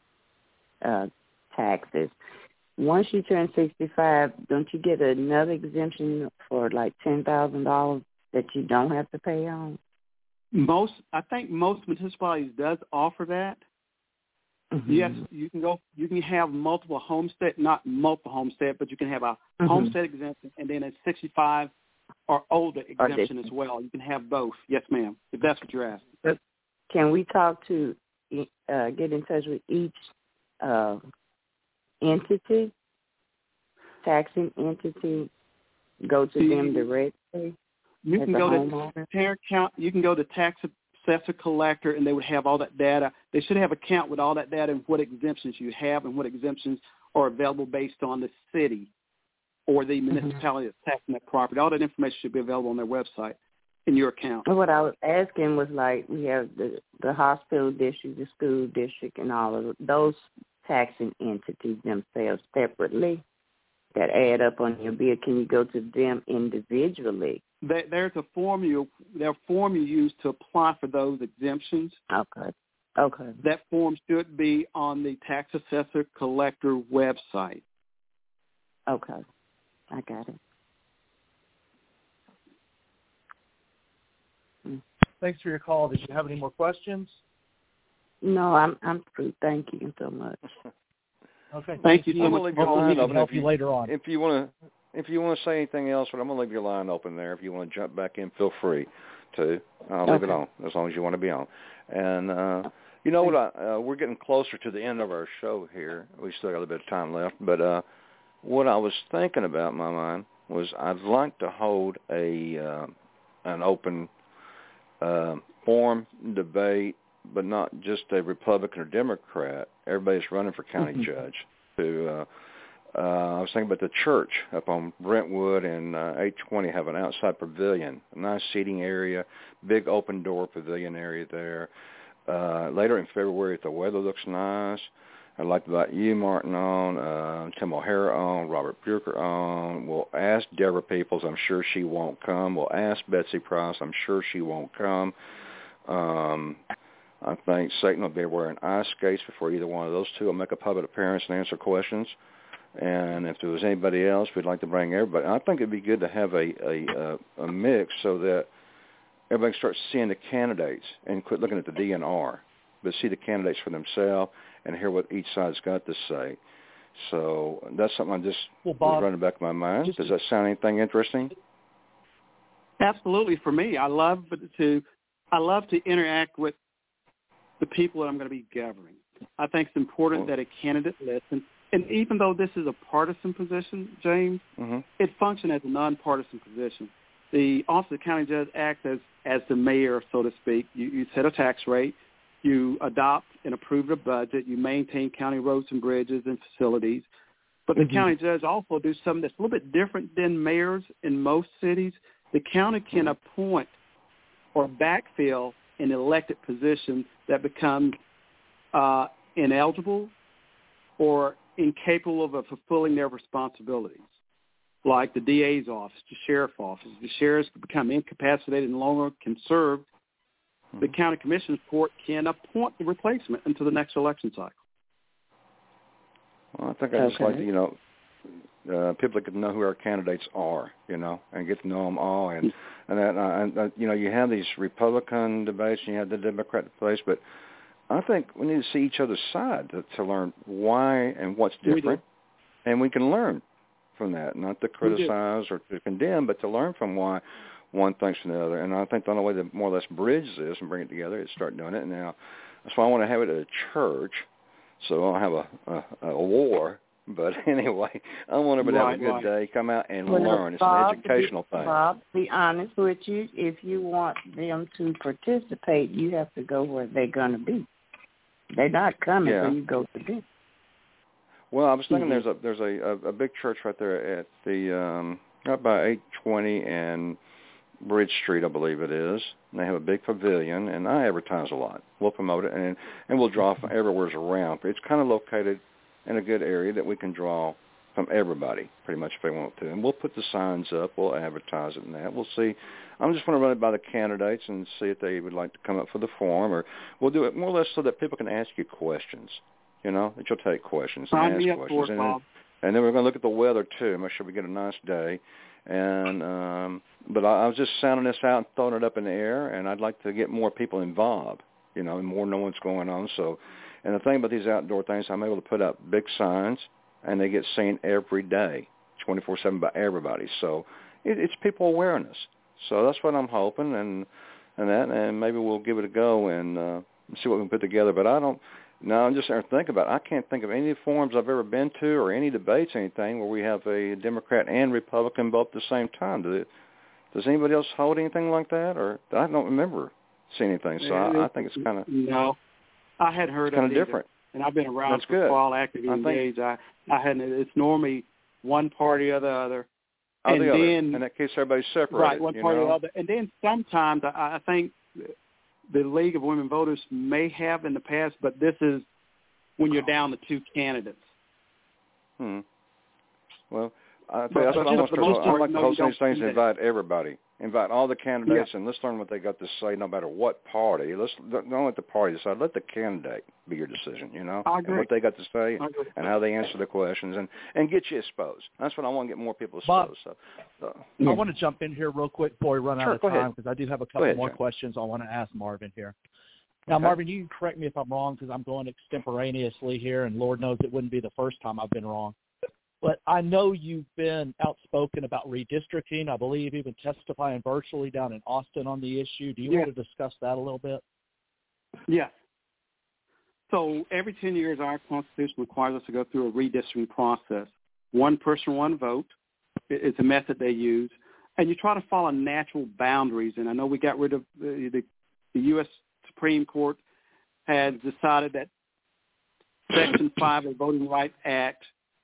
taxes. Once you turn 65, don't you get another exemption for like $10,000 that you don't have to pay on? I think most municipalities does offer that. Mm-hmm. Yes, you can have multiple homestead, not multiple homestead, but you can have a homestead exemption and then a 65 or older exemption as well. You can have both. Yes, ma'am, if that's what you're asking. Can we talk to, get in touch with each entity, taxing entity, go to them directly? You can go to parent count. You can go to tax assessor collector, and they would have all that data. They should have a count with all that data and what exemptions you have and what exemptions are available based on the city or the municipality that's taxing that property. All that information should be available on their website in your account. What I was asking was, like, we have the hospital district, the school district, and all of those taxing entities themselves separately that add up on your bill. Can you go to them individually? There's a form you use to apply for those exemptions. Okay. That form should be on the tax assessor collector website. Okay, I got it. Thanks for your call. Did you have any more questions? No, I'm through. Thank you so much. Okay. Thank you so much. Hopefully we can help you later on. If you want to say anything else, but I'm going to leave your line open there. If you want to jump back in, feel free to. I'll leave it on as long as you want to be on. And you know what? We're getting closer to the end of our show here. We still got a bit of time left. But what I was thinking about in my mind was I'd like to hold an open forum debate, but not just a Republican or Democrat. Everybody's running for county judge. I was thinking about the church up on Brentwood and 820 have an outside pavilion, a nice seating area, big open door pavilion area there. Later in February, if the weather looks nice, I'd like to invite you, Martin, on, Tim O'Hara on, Robert Bucher on. We'll ask Deborah Peoples. I'm sure she won't come. We'll ask Betsy Price. I'm sure she won't come. I think Satan will be wearing ice skates before either one of those two will make a public appearance and answer questions. And if there was anybody else, we'd like to bring everybody. I think it'd be good to have a mix so that everybody can start seeing the candidates and quit looking at the DNR, but see the candidates for themselves and hear what each side's got to say. So that's something I just was running the back of my mind. Does that sound anything interesting? Absolutely. For me, I love to interact with the people that I'm going to be governing. I think it's important that a candidate listens. And even though this is a partisan position, James, it functions as a nonpartisan position. The Office of the County Judge acts as the mayor, so to speak. You set a tax rate, you adopt and approve a budget, you maintain county roads and bridges and facilities. But the county judge also do something that's a little bit different than mayors in most cities. The county can appoint or backfill an elected position that becomes ineligible or incapable of fulfilling their responsibilities, like the DA's office, the sheriff's office. The sheriffs become incapacitated and no longer can serve. The county commission's court can appoint the replacement until the next election cycle. Well, I think I just like to, people get to know who our candidates are, and get to know them all. And you have these Republican debates and you have the Democrat debates, but I think we need to see each other's side to learn why and what's different, and we can learn from that, not to criticize or to condemn, but to learn from why one thinks from the other. And I think the only way to more or less bridge this and bring it together is start doing it. Now, that's why I want to have it at a church, so I don't have a war. But anyway, I want everybody to have a good day, come out and learn. It's an educational thing. Bob, to be honest with you, if you want them to participate, you have to go where they're going to be. They're not coming, so you go to them. Well, I was thinking there's a big church right there at the right by 820 and Bridge Street, I believe it is. And they have a big pavilion, and I advertise a lot. We'll promote it, and we'll draw from everywhere around. It's kind of located in a good area that we can draw from everybody, pretty much, if they want to. And we'll put the signs up. We'll advertise it and that. We'll see. I'm just going to run it by the candidates and see if they would like to come up for the forum, or we'll do it more or less so that people can ask you questions, that you'll take questions and ask questions. And then we're going to look at the weather, too, make sure we get a nice day. And but I was just sounding this out and throwing it up in the air, and I'd like to get more people involved, and more know what's going on. So, and the thing about these outdoor things, I'm able to put up big signs, and they get seen every day, 24/7 by everybody. So it's people awareness. So that's what I'm hoping, and maybe we'll give it a go and see what we can put together. But I'm just thinking about it. I can't think of any forums I've ever been to or any debates, anything where we have a Democrat and Republican both at the same time. Does anybody else hold anything like that? Or I don't remember seeing anything. So I think it's kind of... No, I hadn't heard of it. Kind of different. And I've been around That's for good. a while, actively engaged. I hadn't. It's normally one party or the other. And then, in that case, everybody's separated. Right, one party or the other. And then sometimes I think the League of Women Voters may have in the past, but this is when you're down to two candidates. Well, that's what I want to do. I like to host these things and invite everybody. Invite all the candidates, and let's learn what they got to say, no matter what party. Don't let the party decide. Let the candidate be your decision, I agree. and what they got to say and how they answer the questions, and get you exposed. That's what I want to get more people exposed. Bob, I want to jump in here real quick before we run out of time, because I do have a couple more questions I want to ask Marvin here. Now, Marvin, you can correct me if I'm wrong, because I'm going extemporaneously here, and Lord knows it wouldn't be the first time I've been wrong. But I know you've been outspoken about redistricting, I believe even testifying virtually down in Austin on the issue. Do you want to discuss that a little bit? Yes. So every 10 years, our Constitution requires us to go through a redistricting process. One person, one vote is a method they use. And you try to follow natural boundaries. And I know we got rid of the U.S. Supreme Court has decided that Section 5 of the Voting Rights Act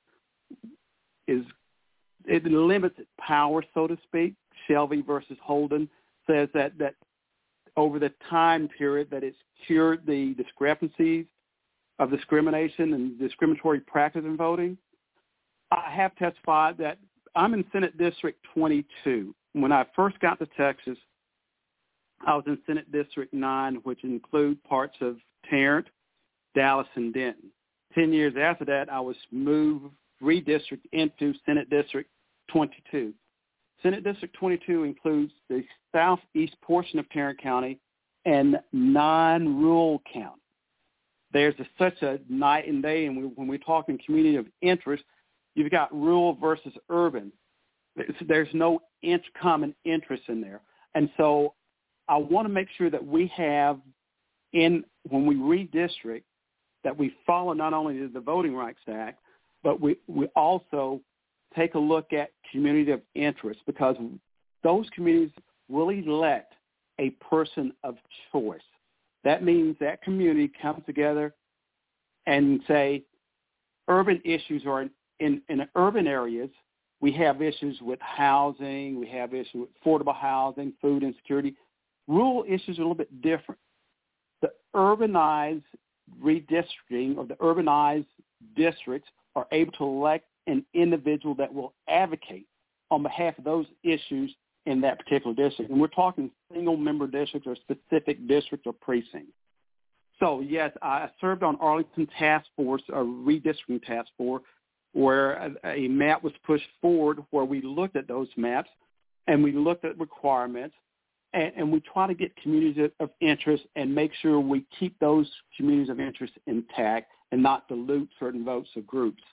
it limits its power, so to speak. Shelby versus Holden says that over the time period that it's cured the discrepancies of discrimination and discriminatory practice in voting. I have testified that I'm in Senate District 22. When I first got to Texas, I was in Senate District 9, which includes parts of Tarrant, Dallas, and Denton. 10 years after that, I was redistricted into Senate District 22. Senate District 22 includes the southeast portion of Tarrant County and non-rural county. There's such a night and day, and when we talk in community of interest, you've got rural versus urban. There's no common interest in there. And so I want to make sure that we have, when we redistrict, that we follow not only the Voting Rights Act, but we also take a look at community of interest, because those communities will elect a person of choice. That means that community comes together and say, urban issues are in urban areas, we have issues with housing, we have issues with affordable housing, food insecurity. Rural issues are a little bit different. The urbanized redistricting, or the urbanized districts, are able to elect an individual that will advocate on behalf of those issues in that particular district. And we're talking single-member districts or specific districts or precincts. So, yes, I served on Arlington Task Force, a redistricting task force, where a map was pushed forward where we looked at those maps and we looked at requirements, and we try to get communities of interest and make sure we keep those communities of interest intact and not dilute certain votes of groups.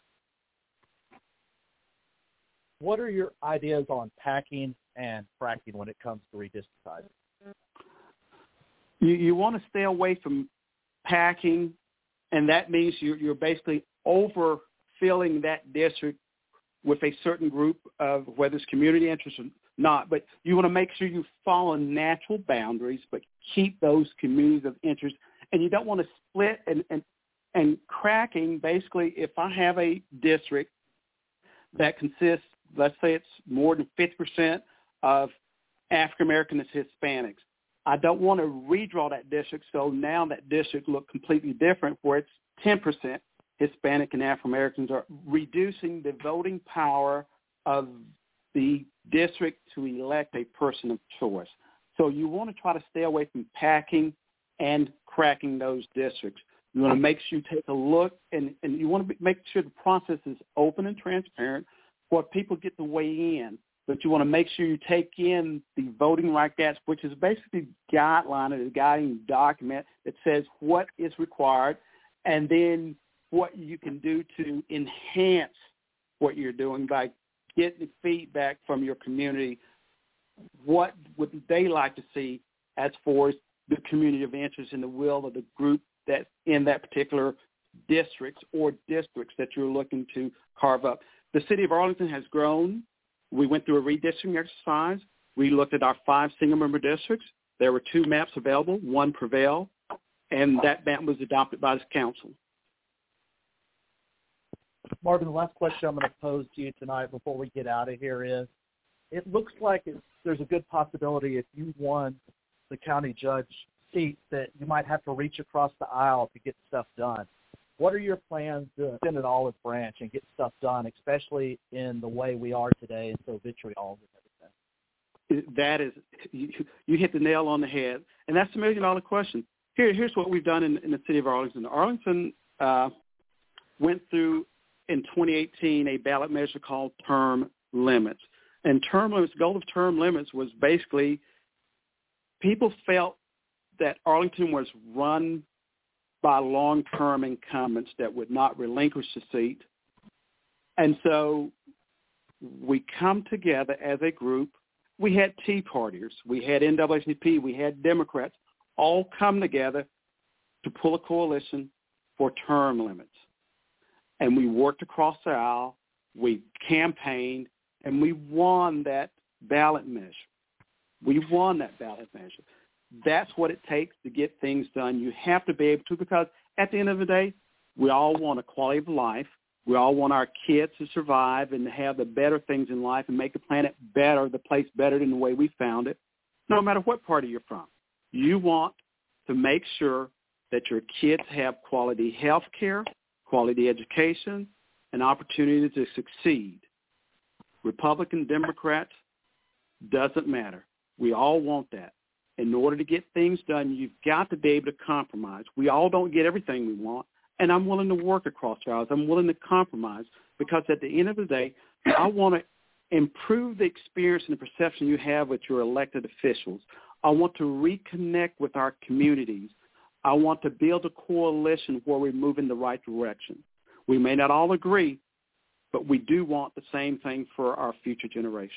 What are your ideas on packing and fracking when it comes to redistricting? You want to stay away from packing, and that means you're basically overfilling that district with a certain group of, whether it's community interest or not, but you want to make sure you follow natural boundaries, but keep those communities of interest, and you don't want to split and cracking. Basically, if I have a district that consists, let's say it's more than 50% of African American and Hispanics, I don't want to redraw that district so now that district look completely different where it's 10% Hispanic and Afro-Americans are reducing the voting power of the district to elect a person of choice. So you want to try to stay away from packing and cracking those districts. You want to make sure you take a look, and you want to make sure the process is open and transparent where people get to weigh in. But you want to make sure you take in the Voting Rights Act, which is basically a guideline and a guiding document that says what is required and then what you can do to enhance what you're doing by getting feedback from your community. What would they like to see as far as the community of interest and the will of the group that in that particular districts or districts that you're looking to carve up? The city of Arlington has grown. We went through a redistricting exercise. We looked at our 5 single-member districts. There were 2 maps available, one prevailed, and that map was adopted by this council. Marvin, the last question I'm going to pose to you tonight before we get out of here is, it looks like there's a good possibility if you won the county judge seat that you might have to reach across the aisle to get stuff done. What are your plans to extend an olive branch and get stuff done, especially in the way we are today and so vitriol and everything? That is, you hit the nail on the head, and that's the $1 million question. Here's what we've done in the city of Arlington. Arlington went through in 2018 a ballot measure called term limits. And term limits, the goal of term limits was basically people felt that Arlington was run by long-term incumbents that would not relinquish the seat. And so we come together as a group. We had Tea Partiers, we had NAACP, we had Democrats all come together to pull a coalition for term limits. And we worked across the aisle, we campaigned, and we won that ballot measure. We won that ballot measure. That's what it takes to get things done. You have to be able to, because at the end of the day, we all want a quality of life. We all want our kids to survive and to have the better things in life and make the planet better, the place better than the way we found it, no matter what party you're from. You want to make sure that your kids have quality health care, quality education, and opportunity to succeed. Republican, Democrats, doesn't matter. We all want that. In order to get things done, you've got to be able to compromise. We all don't get everything we want, and I'm willing to work across the aisles. I'm willing to compromise because at the end of the day, I want to improve the experience and the perception you have with your elected officials. I want to reconnect with our communities. I want to build a coalition where we move in the right direction. We may not all agree, but we do want the same thing for our future generation.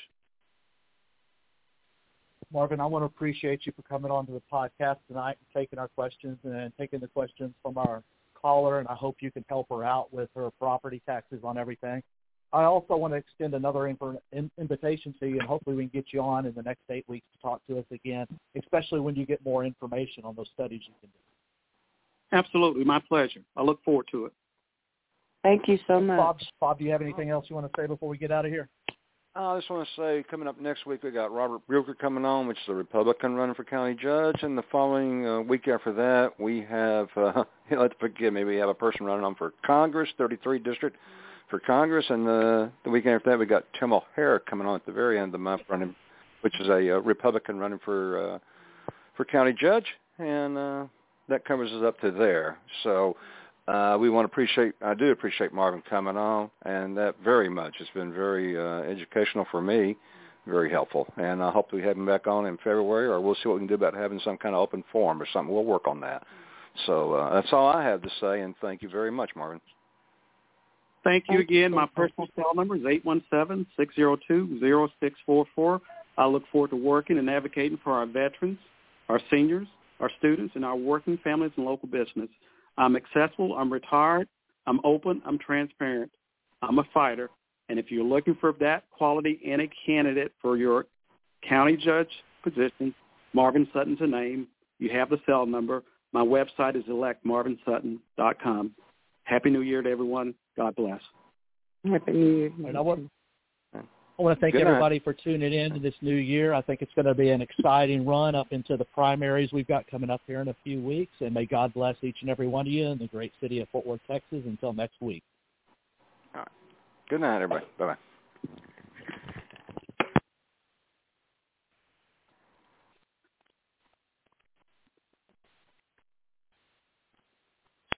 Marvin, I want to appreciate you for coming on to the podcast tonight and taking our questions and taking the questions from our caller, and I hope you can help her out with her property taxes on everything. I also want to extend another invitation to you, and hopefully we can get you on in the next 8 weeks to talk to us again, especially when you get more information on those studies you can do. Absolutely. My pleasure. I look forward to it. Thank you so much. Bob, do you have anything else you want to say before we get out of here? I just want to say, coming up next week, we got Robert Brooker coming on, which is a Republican running for county judge, and the following week after that, we have, let's forgive me, we have a person running on for Congress, 33rd District for Congress, and the week after that, we got Tim O'Hara coming on at the very end of the month, running, which is a Republican running for county judge, and that covers us up to there. So we want to appreciate, I do appreciate Marvin coming on, and that very much. It's been very educational for me, very helpful. And I hope we have him back on in February, or we'll see what we can do about having some kind of open forum or something. We'll work on that. So that's all I have to say, and thank you very much, Marvin. Thank you again. My personal cell number is 817-602-0644. I look forward to working and advocating for our veterans, our seniors, our students, and our working families and local business. I'm accessible, I'm retired, I'm open, I'm transparent, I'm a fighter, and if you're looking for that quality in a candidate for your county judge position, Marvin Sutton's a name. You have the cell number. My website is electmarvinsutton.com. Happy New Year to everyone. God bless. Happy New Year. And I want I want to thank Good everybody for tuning in to this new year. I think it's going to be an exciting run up into the primaries we've got coming up here in a few weeks. And may God bless each and every one of you in the great city of Fort Worth, Texas. Until next week. All right. Good night, everybody. Bye-bye.